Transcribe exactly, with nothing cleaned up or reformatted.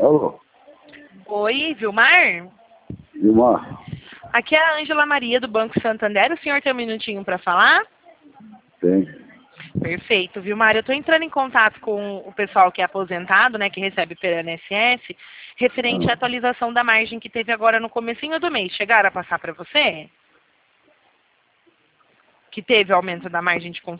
Alô? Oi, Vilmar? Vilmar? Aqui é a Ângela Maria do Banco Santander. O senhor tem um minutinho para falar? Tem. Perfeito, Vilmar. Eu estou entrando em contato com o pessoal que é aposentado, né, que recebe pelo I N S S, referente à Ah. atualização da margem que teve agora no comecinho do mês. Chegaram a passar para você? Que teve aumento da margem de